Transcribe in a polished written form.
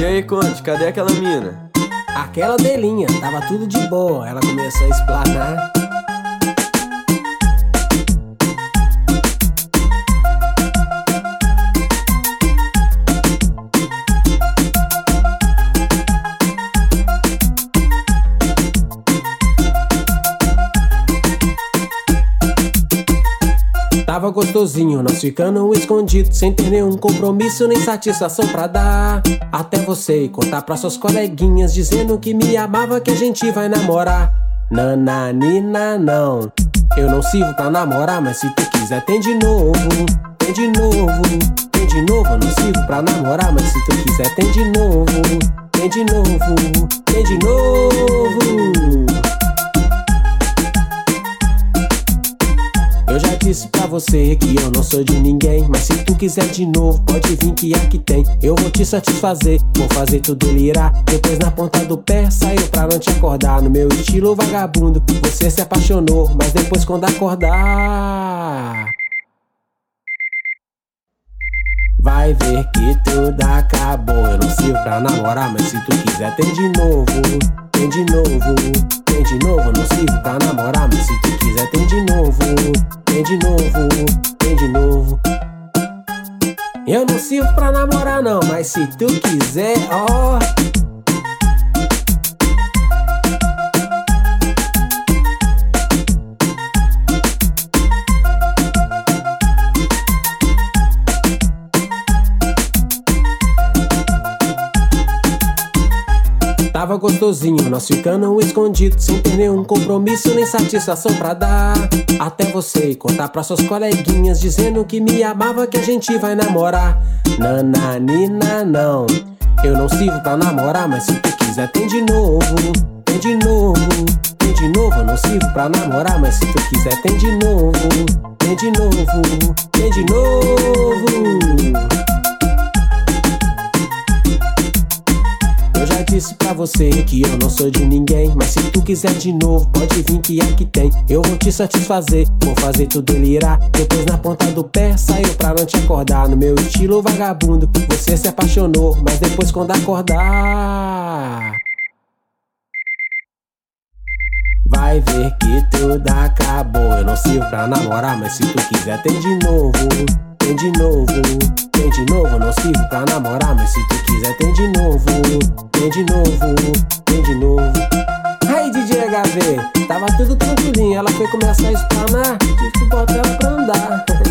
E aí, Conte, cadê aquela mina? Aquela delinha, tava tudo de boa, ela começou a explanar. Tava gostosinho, nós ficando escondidos, sem ter nenhum compromisso nem satisfação pra dar. Até você contar pra suas coleguinhas, dizendo que me amava, que a gente vai namorar. Nananina não, eu não sirvo pra namorar, mas se tu quiser tem de novo. Tem de novo, tem de novo, eu não sirvo pra namorar, mas se tu quiser tem de novo. Tem de novo, tem de novo. Eu já disse pra você que eu não sou de ninguém, mas se tu quiser de novo, pode vir que aqui tem. Eu vou te satisfazer, vou fazer tudo lirar. Depois na ponta do pé, saiu pra não te acordar. No meu estilo vagabundo, você se apaixonou, mas depois quando acordar, vai ver que tudo acabou. Eu não sirvo pra namorar, mas se tu quiser tem de novo. Tem de novo, tem de novo, eu não sirvo pra namorar, mas se tu quiser tem de novo. Tem de novo, tem de novo. Eu não sirvo pra namorar não, mas se tu quiser, ó. Tava gostosinho, nós ficando escondidos, sem ter nenhum compromisso nem satisfação pra dar. Até você contar pra suas coleguinhas, dizendo que me amava, que a gente vai namorar. Nananina não, eu não sirvo pra namorar, mas se tu quiser tem de novo. Tem de novo, tem de novo, eu não sirvo pra namorar, mas se tu quiser tem de novo. Tem de novo, tem de novo. Eu já disse pra você que eu não sou de ninguém, mas se tu quiser de novo, pode vir que aqui tem. Eu vou te satisfazer, vou fazer tudo lirar. Depois na ponta do pé, saiu pra não te acordar. No meu estilo vagabundo, você se apaixonou, mas depois quando acordar, vai ver que tudo acabou. Eu não sirvo pra namorar, mas se tu quiser tem de novo. Tem de novo, tem de novo, eu não sirvo pra namorar, mas se tu quiser tem de novo. Tem de novo, tem de novo. Aí DJ HV, tava tudo tranquilinho, ela foi começar a explanar, tive que botar ela pra andar.